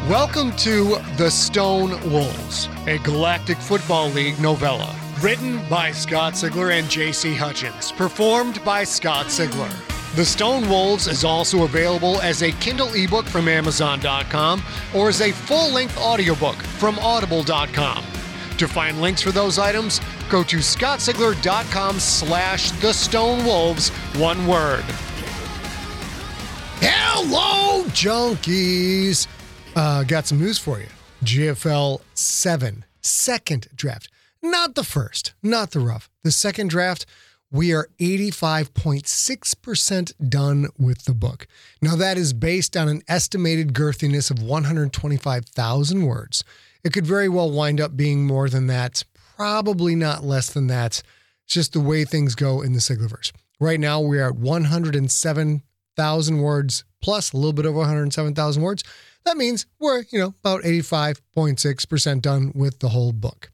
Welcome to The Stone Wolves, a Galactic Football League novella. Written by Scott Sigler and J.C. Hutchins. Performed by Scott Sigler. The Stone Wolves is also available as a Kindle ebook from Amazon.com or as a full-length audiobook from Audible.com. To find links for those items, go to scottsigler.com/The Stone Wolves, one word. Hello, junkies! Got some news for you. GFL 7, second draft. Not the first, not the rough. The second draft, we are 85.6% done with the book. Now, that is based on an estimated girthiness of 125,000 words. It could very well wind up being more than that, probably not less than that. It's just the way things go in the Siglerverse. Right now, we are at 107,000 words plus a little bit over 107,000 words. That means we're, about 85.6% done with the whole book.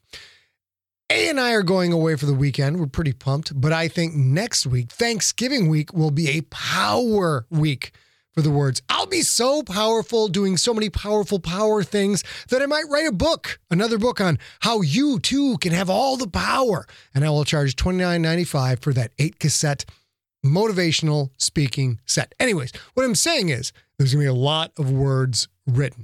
A and I are going away for the weekend. We're pretty pumped, but I think next week, Thanksgiving week, will be a power week for the words. I'll be so powerful, doing so many powerful power things that I might write a book, another book on how you too can have all the power. And I will charge $29.95 for that 8-cassette motivational speaking set. Anyways, what I'm saying is there's going to be a lot of words written.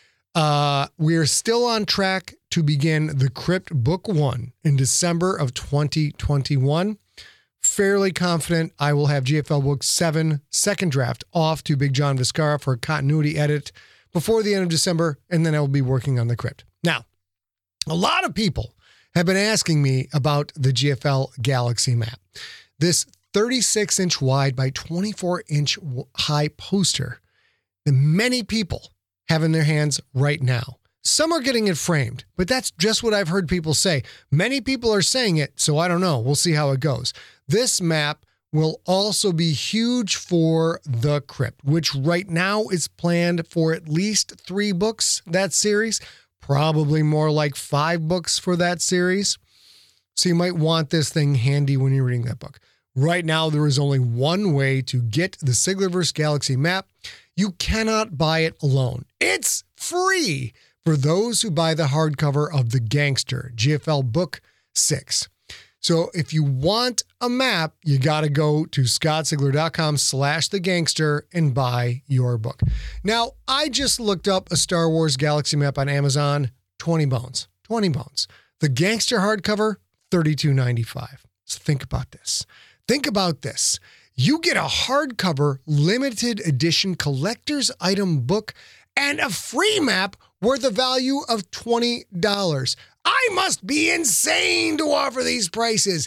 We are still on track to begin The Crypt Book 1 in December of 2021. Fairly confident I will have GFL Book 7 second draft off to Big John Viscara for a continuity edit before the end of December, and then I will be working on The Crypt. Now, a lot of people have been asking me about the GFL Galaxy map. This 36-inch wide by 24-inch high poster that many people have in their hands right now. Some are getting it framed, but that's just what I've heard people say. Many people are saying it, so I don't know. We'll see how it goes. This map will also be huge for The Crypt, which right now is planned for at least 3 books, that series. Probably more like 5 books for that series. So you might want this thing handy when you're reading that book. Right now, there is only one way to get the Siglerverse Galaxy map. You cannot buy it alone. It's free for those who buy the hardcover of The Gangster, GFL Book 6. So if you want a map, you got to go to scottsigler.com/thegangster and buy your book. Now, I just looked up a Star Wars Galaxy map on Amazon, 20 bones. 20 bones. The Gangster hardcover, $32.95. So think about this. Think about this. You get a hardcover limited edition collector's item book and a free map worth a value of $20. I must be insane to offer these prices.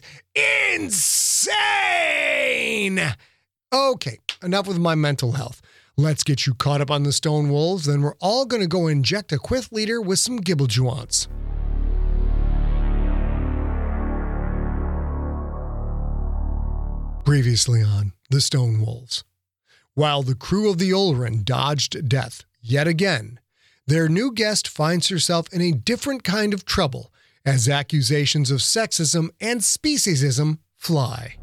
Insane! Okay, enough with my mental health. Let's get you caught up on the Stone Wolves, then we're all going to go inject a Quith leader with some Gibblejewants. Previously on The Stone Wolves. While the crew of the Olren dodged death yet again, their new guest finds herself in a different kind of trouble as accusations of sexism and speciesism fly.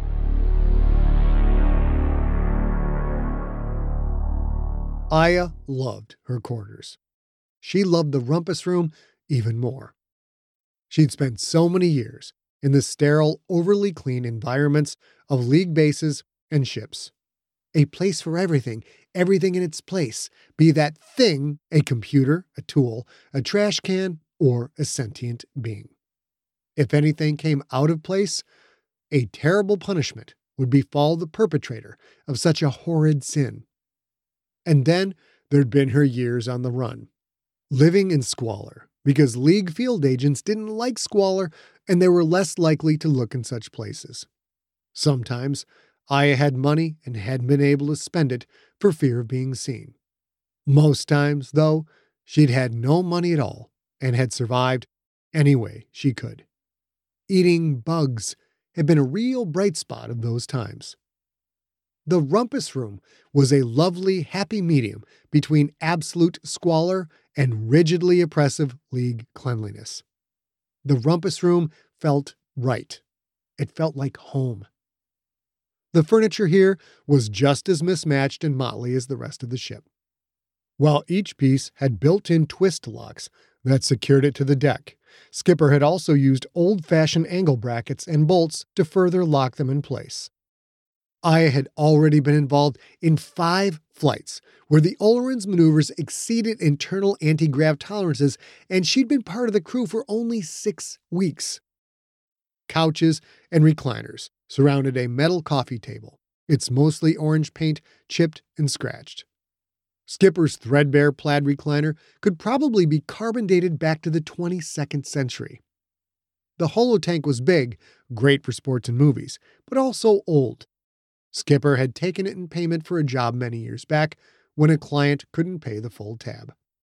Aya loved her quarters. She loved the rumpus room even more. She'd spent so many years in the sterile, overly clean environments of league bases and ships. A place for everything, everything in its place, be that thing a computer, a tool, a trash can, or a sentient being. If anything came out of place, a terrible punishment would befall the perpetrator of such a horrid sin. And then there'd been her years on the run, living in squalor, because league field agents didn't like squalor and they were less likely to look in such places. Sometimes Aya had money and hadn't been able to spend it for fear of being seen. Most times, though, she'd had no money at all and had survived any way she could. Eating bugs had been a real bright spot of those times. The rumpus room was a lovely, happy medium between absolute squalor and rigidly oppressive league cleanliness. The rumpus room felt right. It felt like home. The furniture here was just as mismatched and motley as the rest of the ship. While each piece had built-in twist locks that secured it to the deck, Skipper had also used old-fashioned angle brackets and bolts to further lock them in place. Aya had already been involved in 5 flights where the Oleron's maneuvers exceeded internal anti-grav tolerances, and she'd been part of the crew for only 6 weeks. Couches and recliners surrounded a metal coffee table, its mostly orange paint chipped and scratched. Skipper's threadbare plaid recliner could probably be carbon dated back to the 22nd century. The holotank was big, great for sports and movies, but also old. Skipper had taken it in payment for a job many years back when a client couldn't pay the full tab.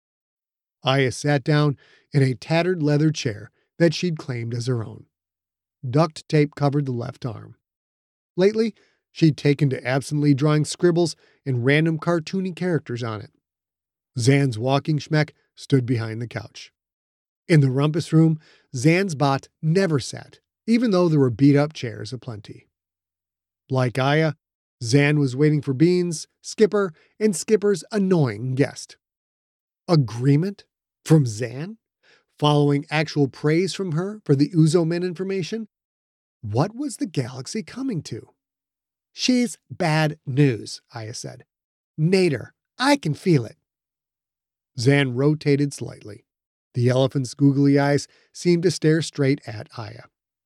Aya sat down in a tattered leather chair that she'd claimed as her own. Duct tape covered the left arm. Lately, she'd taken to absently drawing scribbles and random cartoony characters on it. Zan's walking schmeck stood behind the couch. In the rumpus room, Zan's bot never sat, even though there were beat-up chairs aplenty. Like Aya, Zan was waiting for Beans, Skipper, and Skipper's annoying guest. Agreement? From Zan? Following actual praise from her for the Uzomen information? What was the galaxy coming to? She's bad news, Aya said. Nader, I can feel it. Zan rotated slightly. The elephant's googly eyes seemed to stare straight at Aya.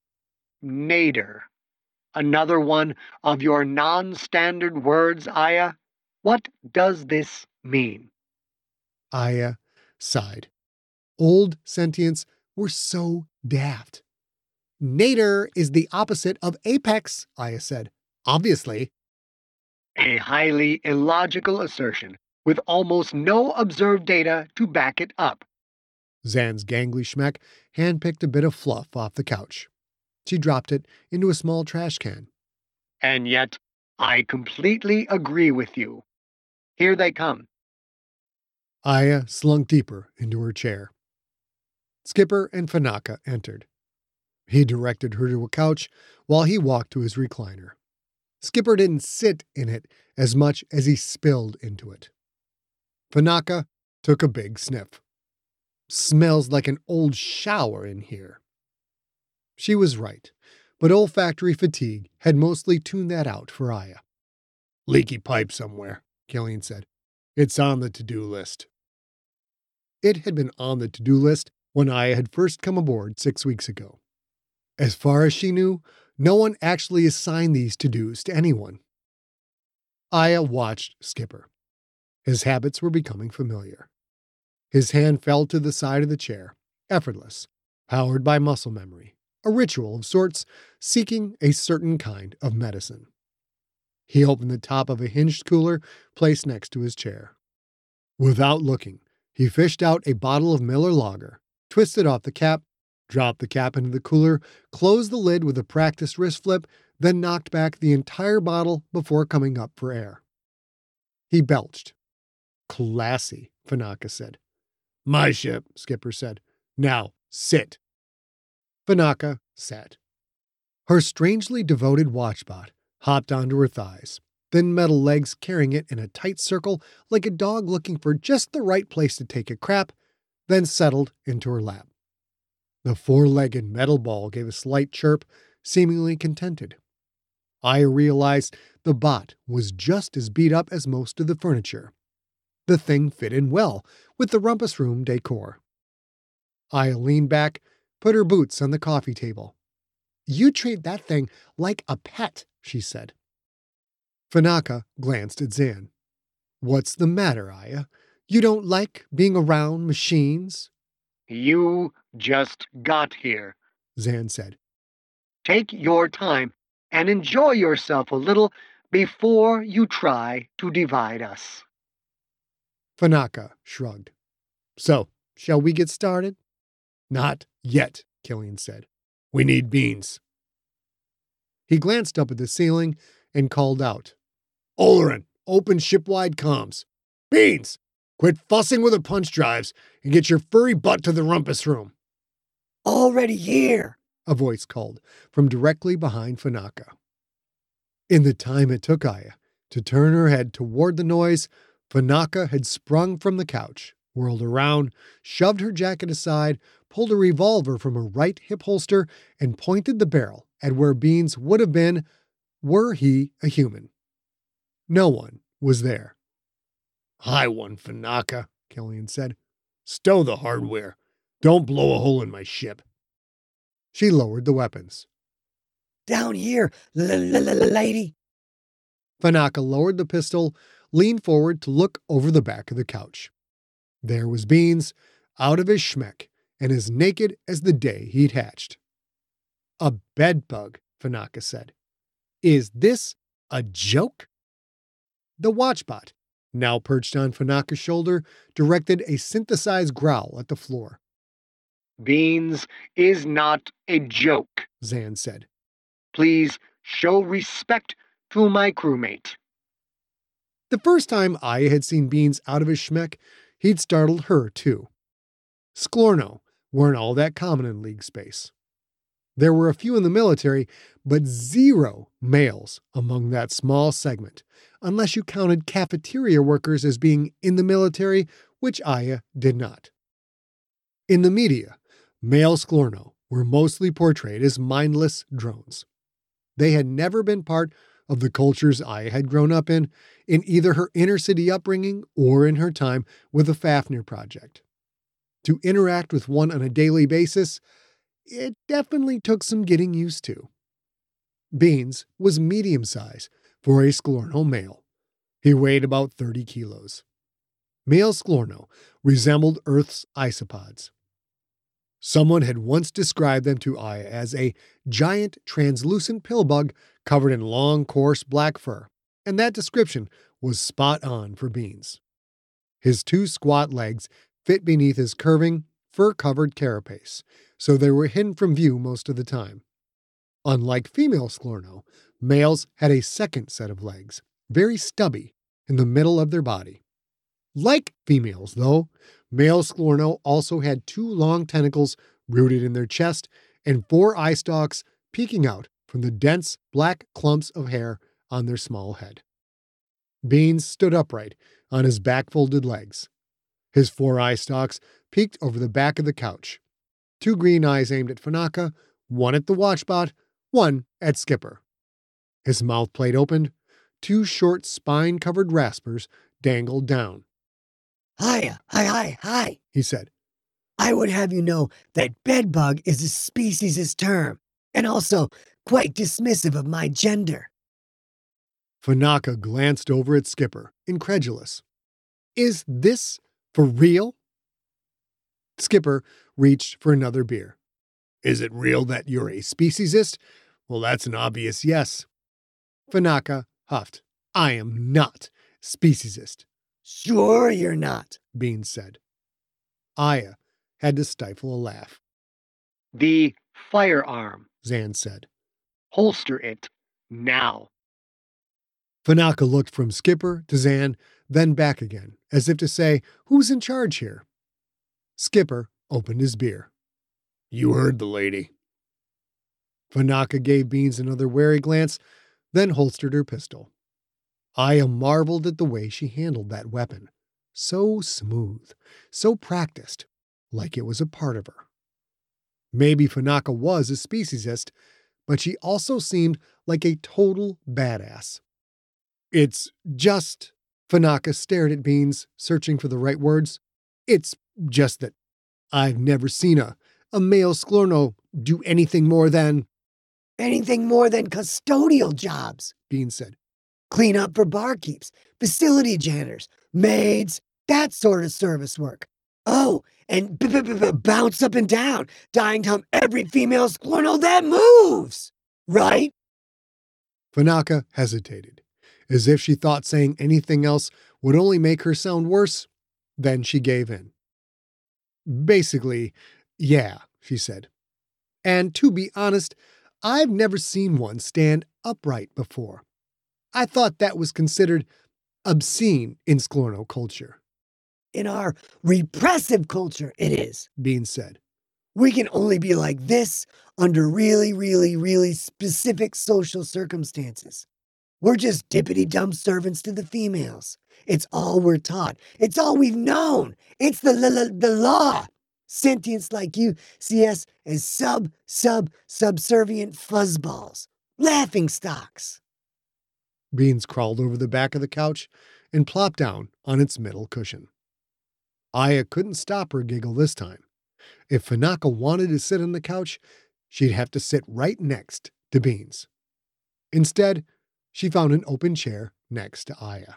Nader. Another one of your non-standard words, Aya? What does this mean? Aya sighed. Old sentients were so daft. Nader is the opposite of apex, Aya said. Obviously. A highly illogical assertion with almost no observed data to back it up. Zan's gangly schmeck handpicked a bit of fluff off the couch. She dropped it into a small trash can. And yet, I completely agree with you. Here they come. Aya slunk deeper into her chair. Skipper and Fanaka entered. He directed her to a couch while he walked to his recliner. Skipper didn't sit in it as much as he spilled into it. Fanaka took a big sniff. Smells like an old shower in here. She was right, but olfactory fatigue had mostly tuned that out for Aya. Leaky pipe somewhere, Killian said. It's on the to-do list. It had been on the to-do list when Aya had first come aboard 6 weeks ago. As far as she knew, no one actually assigned these to-dos to anyone. Aya watched Skipper. His habits were becoming familiar. His hand fell to the side of the chair, effortless, powered by muscle memory, a ritual of sorts, seeking a certain kind of medicine. He opened the top of a hinged cooler placed next to his chair. Without looking, he fished out a bottle of Miller Lager, twisted off the cap, dropped the cap into the cooler, closed the lid with a practiced wrist flip, then knocked back the entire bottle before coming up for air. He belched. Classy, Fanaka said. My ship, Skipper said. Now, sit. Fanaka sat. Her strangely devoted watchbot hopped onto her thighs, thin metal legs carrying it in a tight circle like a dog looking for just the right place to take a crap, then settled into her lap. The four-legged metal ball gave a slight chirp, seemingly contented. Aya realized the bot was just as beat up as most of the furniture. The thing fit in well with the rumpus room decor. Aya leaned back, put her boots on the coffee table. You treat that thing like a pet, she said. Fanaka glanced at Zan. What's the matter, Aya? You don't like being around machines? You just got here, Zan said. Take your time and enjoy yourself a little before you try to divide us. Fanaka shrugged. So, shall we get started? Not yet, Killian said. We need Beans. He glanced up at the ceiling and called out. Oleron, open shipwide comms. Beans, quit fussing with the punch drives and get your furry butt to the rumpus room. Already here, a voice called from directly behind Fanaka. In the time it took Aya to turn her head toward the noise, Fanaka had sprung from the couch, whirled around, shoved her jacket aside, pulled a revolver from her right hip holster, and pointed the barrel at where Beans would have been were he a human. No one was there. "I won, Fanaka," Killian said. "Stow the hardware. Don't blow a hole in my ship." She lowered the weapons. "Down here, lady." Fanaka lowered the pistol, leaned forward to look over the back of the couch. There was Beans, out of his schmeck, and as naked as the day he'd hatched. "A bedbug," Fanaka said. "Is this a joke?" The watchbot, now perched on Fanaka's shoulder, directed a synthesized growl at the floor. Beans is not a joke, Zan said. Please show respect to my crewmate. The first time Aya had seen Beans out of his schmeck, he'd startled her too. Sklorno weren't all that common in League space. There were a few in the military, but 0 males among that small segment, unless you counted cafeteria workers as being in the military, which Aya did not. In the media, male Sklorno were mostly portrayed as mindless drones. They had never been part of the cultures Aya had grown up in either her inner city upbringing or in her time with the Fafnir Project. To interact with one on a daily basis, it definitely took some getting used to. Beans was medium size for a Sklorno male. He weighed about 30 kilos. Male Sklorno resembled Earth's isopods. Someone had once described them to Aya as a giant translucent pill bug covered in long, coarse black fur, and that description was spot on for Beans. His 2 squat legs fit beneath his curving, fur-covered carapace, so they were hidden from view most of the time. Unlike female Sklorno, males had a second set of legs, very stubby, in the middle of their body. Like females, though, male Sklorno also had 2 long tentacles rooted in their chest and 4 eye stalks peeking out from the dense black clumps of hair on their small head. Beans stood upright on his back-folded legs. His 4 eye stalks peeked over the back of the couch. 2 green eyes aimed at Fanaka, 1 at the watchbot, 1 at Skipper. His mouth plate opened. 2 short spine-covered raspers dangled down. Hi, he said. I would have you know that bedbug is a species' term, and also quite dismissive of my gender. Fanaka glanced over at Skipper, incredulous. Is this for real? Skipper reached for another beer. Is it real that you're a speciesist? Well, that's an obvious yes. Fanaka huffed. I am not speciesist. Sure you're not, Beans said. Aya had to stifle a laugh. The firearm, Zan said. Holster it now. Fanaka looked from Skipper to Zan, then back again, as if to say, who's in charge here? Skipper opened his beer. You heard the lady. Fanaka gave Beans another wary glance, then holstered her pistol. Aya marveled at the way she handled that weapon. So smooth, so practiced, like it was a part of her. Maybe Fanaka was a speciesist, but she also seemed like a total badass. It's just, Fanaka stared at Beans, searching for the right words. It's just that I've never seen a male Sklorno do anything more than... Anything more than custodial jobs, Beans said. Clean up for barkeeps, facility janitors, maids, that sort of service work. Oh, and bounce up and down, dying to hump every female Sklorno that moves, right? Fanaka hesitated, as if she thought saying anything else would only make her sound worse. Then she gave in. Basically, yeah, she said. And to be honest, I've never seen one stand upright before. I thought that was considered obscene in Sklorno culture. In our repressive culture, it is, Beans said. We can only be like this under really, really, really specific social circumstances. We're just dippity-dumb servants to the females. It's all we're taught. It's all we've known. It's the law. Sentients like you see us as subservient fuzzballs. Laughing stocks. Beans crawled over the back of the couch and plopped down on its middle cushion. Aya couldn't stop her giggle this time. If Fanaka wanted to sit on the couch, she'd have to sit right next to Beans. Instead, she found an open chair next to Aya.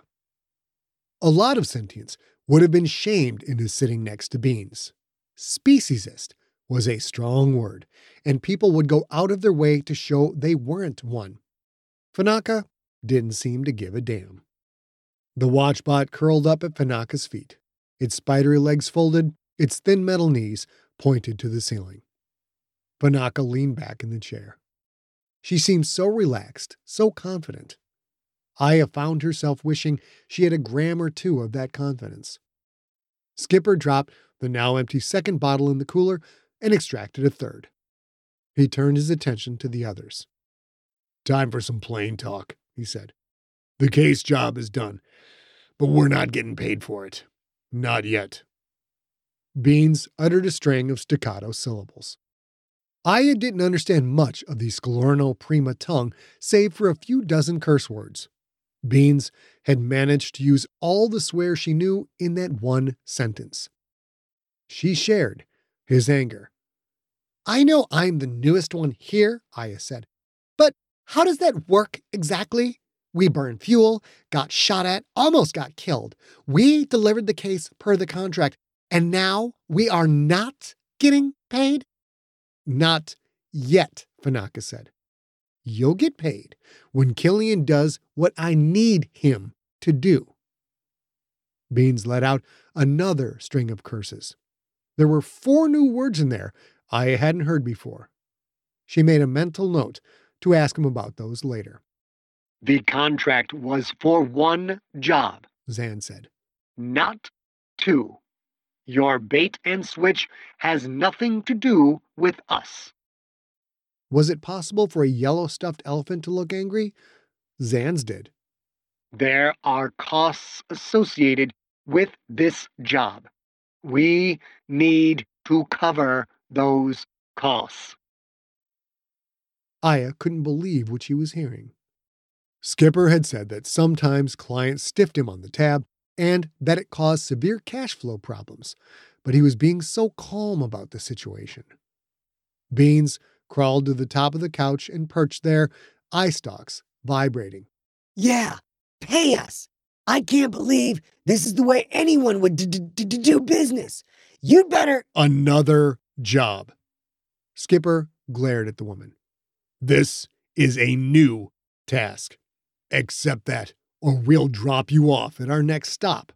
A lot of sentients would have been shamed into sitting next to Beans. Speciesist was a strong word, and people would go out of their way to show they weren't one. Fanaka didn't seem to give a damn. The watchbot curled up at Fanaka's feet, its spidery legs folded, its thin metal knees pointed to the ceiling. Fanaka leaned back in the chair. She seemed so relaxed, so confident. Aya found herself wishing she had a gram or two of that confidence. Skipper dropped the now empty second bottle in the cooler and extracted a third. He turned his attention to the others. "Time for some plain talk," he said. "The case job is done, but we're not getting paid for it. Not yet." Beans uttered a string of staccato syllables. Aya didn't understand much of the Sclorno Prima tongue, save for a few dozen curse words. Beans had managed to use all the swear she knew in that one sentence. She shared his anger. "I know I'm the newest one here," Aya said, "but how does that work exactly? We burned fuel, got shot at, almost got killed. We delivered the case per the contract, and now we are not getting paid?" "Not yet," Fanaka said. "You'll get paid when Killian does what I need him to do." Beans let out another string of curses. There were 4 new words in there I hadn't heard before. She made a mental note to ask him about those later. The contract was for 1 job, Zan said. not 2. Your bait and switch has nothing to do with us. Was it possible for a yellow stuffed elephant to look angry? Zan's did. There are costs associated with this job. We need to cover those costs. Aya couldn't believe what she was hearing. Skipper had said that sometimes clients stiffed him on the tab and that it caused severe cash flow problems, but he was being so calm about the situation. Beans crawled to the top of the couch and perched there, eye stalks vibrating. "Yeah, pay us. I can't believe this is the way anyone would do business. You'd better—" "Another job." Skipper glared at the woman. "This is a new task. Accept that, or we'll drop you off at our next stop."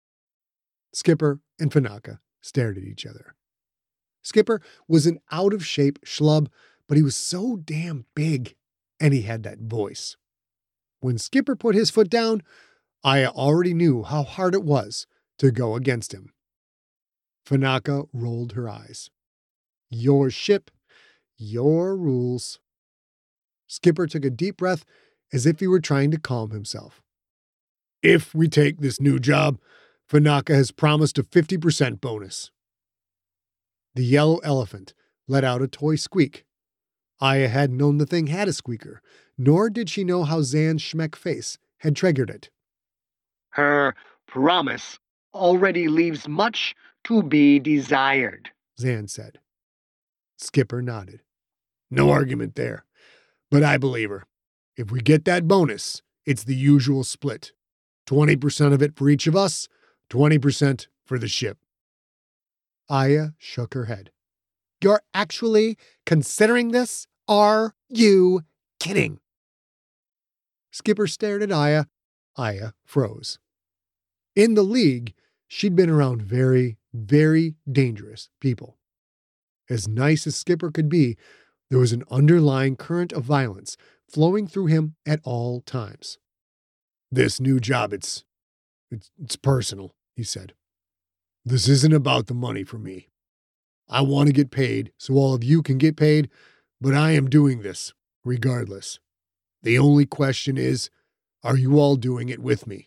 Skipper and Fanaka stared at each other. Skipper was an out-of-shape schlub, but he was so damn big, and he had that voice. When Skipper put his foot down, Aya already knew how hard it was to go against him. Fanaka rolled her eyes. "Your ship, your rules." Skipper took a deep breath as if he were trying to calm himself. "If we take this new job, Fanaka has promised a 50% bonus." The yellow elephant let out a toy squeak. Aya hadn't known the thing had a squeaker, nor did she know how Zan's schmeck face had triggered it. Her promise already leaves much to be desired, Zan said. Skipper nodded. "No argument there, but I believe her. If we get that bonus, it's the usual split. 20% of it for each of us, 20% for the ship." Aya shook her head. "You're actually considering this? Are you kidding?" Skipper stared at Aya. Aya froze. In the League, she'd been around very, very dangerous people. As nice as Skipper could be, there was an underlying current of violence flowing through him at all times. "This new job, it's personal," he said. "This isn't about the money for me. I want to get paid so all of you can get paid, but I am doing this regardless. The only question is, Are you all doing it with me?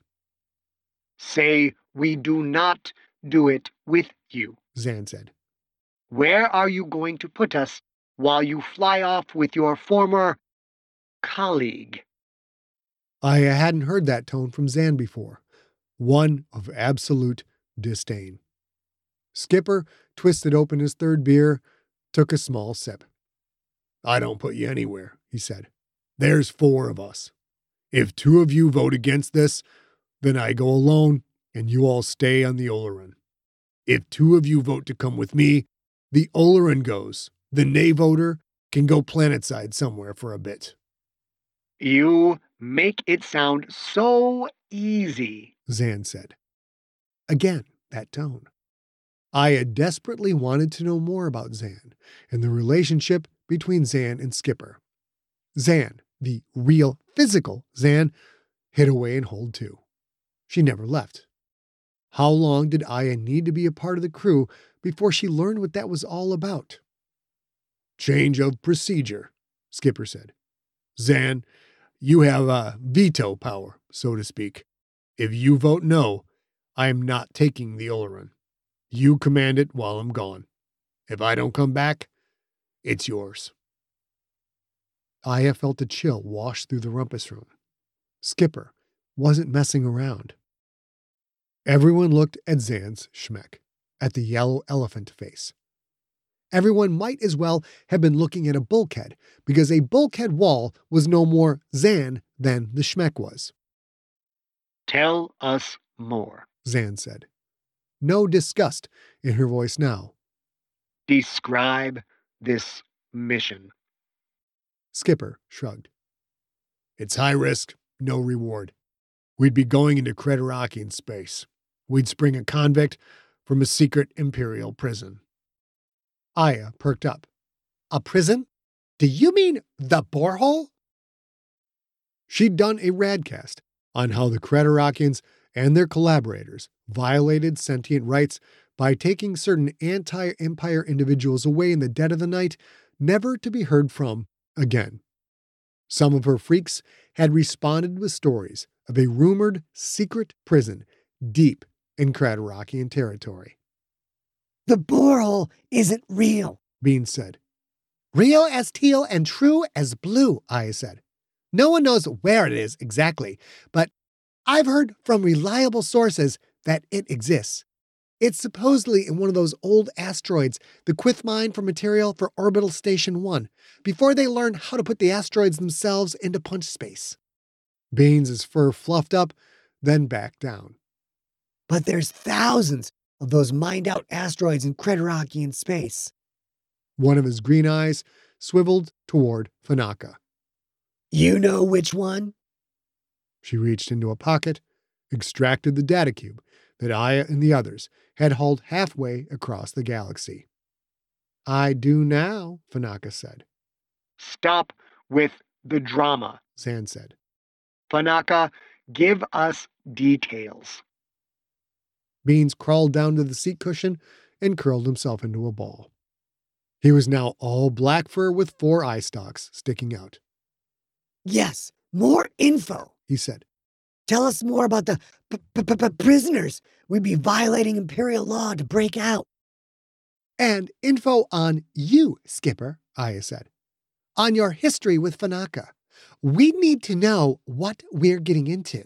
Say we do not do it with you. Zan said. Where are you going to put us while you fly off with your former colleague? Aya hadn't heard that tone from Zan before, one of absolute disdain. Skipper twisted open his third beer, took a small sip. I don't put you anywhere, he said. There's 4 of us. If 2 of you vote against this, then I go alone and you all stay on the Oloran. If 2 of you vote to come with me, the Oloran goes. The nay voter can go planetside somewhere for a bit. You make it sound so easy, Zan said. Again, that tone. Aya desperately wanted to know more about Zan and the relationship between Zan and Skipper. Zan, the real physical Zan, hid away in Hold 2. She never left. How long did Aya need to be a part of the crew before she learned what that was all about? Change of procedure, Skipper said. Zan, you have a veto power, so to speak. If you vote no, I am not taking the Oloran. You command it while I'm gone. If I don't come back, it's yours. Aya felt a chill wash through the rumpus room. Skipper wasn't messing around. Everyone looked at Zan's schmeck, at the yellow elephant face. Everyone might as well have been looking at a bulkhead, because a bulkhead wall was no more Zan than the schmeck was. Tell us more, Zan said. No disgust in her voice now. Describe this mission. Skipper shrugged. It's high risk, no reward. We'd be going into Creterakian space. We'd spring a convict from a secret Imperial prison. Aya perked up. A prison? Do you mean the borehole? She'd done a radcast on how the Creterakians and their collaborators violated sentient rights by taking certain anti-Empire individuals away in the dead of the night, never to be heard from again. Some of her freaks had responded with stories of a rumored secret prison deep in Creterakian territory. The borehole isn't real, Beans said. Real as teal and true as blue, Aya said. No one knows where it is exactly, but I've heard from reliable sources that it exists. It's supposedly in one of those old asteroids the Quyth mined for material for Orbital Station 1, before they learned how to put the asteroids themselves into punch space. Beans' fur fluffed up, then back down. but there's thousands of those mined-out asteroids in Creterakian space. One of his green eyes swiveled toward Fanaka. You know which one? She reached into a pocket, extracted the data cube that Aya and the others had hauled halfway across the galaxy. I do now, Fanaka said. Stop with the drama, Zan said. Fanaka, give us details. Beans crawled down to the seat cushion and curled himself into a ball. He was now all black fur with 4 eye stalks sticking out. Yes, more info, He said. Tell us more about the prisoners we'd be violating Imperial law to break out. And info on you, Skipper, Aya said. On your history with Fanaka. We need to know what we're getting into.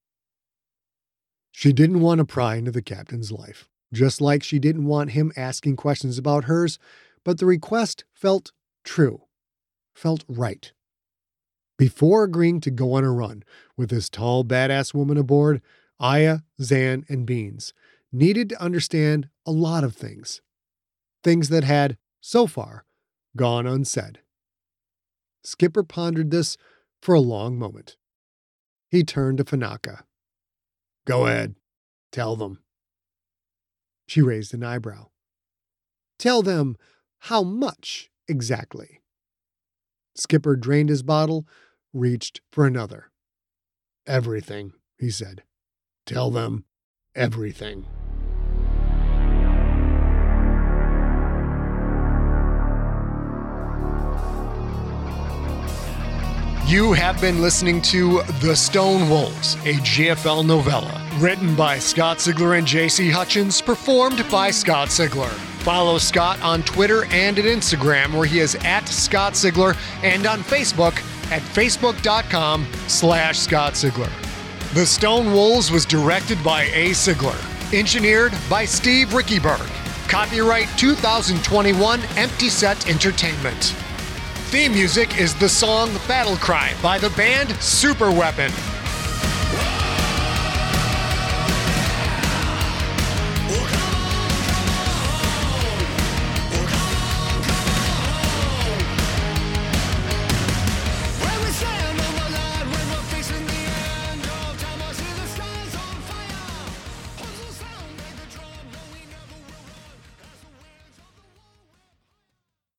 She didn't want to pry into the captain's life, just like she didn't want him asking questions about hers, but the request felt true, felt right. Before agreeing to go on a run with this tall, badass woman aboard, Aya, Zan, and Beans needed to understand a lot of things. Things that had, so far, gone unsaid. Skipper pondered this for a long moment. He turned to Fanaka. Go ahead. Tell them. She raised an eyebrow. Tell them how much exactly? Skipper drained his bottle, reached for another. Everything, he said. Tell them everything. You have been listening to The Stone Wolves, a GFL novella. Written by Scott Sigler and J.C. Hutchins, performed by Scott Sigler. Follow Scott on Twitter and at Instagram, where he is at Scott Sigler, and on Facebook at facebook.com/Scott Sigler. The Stone Wolves was directed by A. Sigler. Engineered by Steve Rickyberg. Copyright 2021 Empty Set Entertainment. Theme music is the song Battle Cry by the band Super Weapon.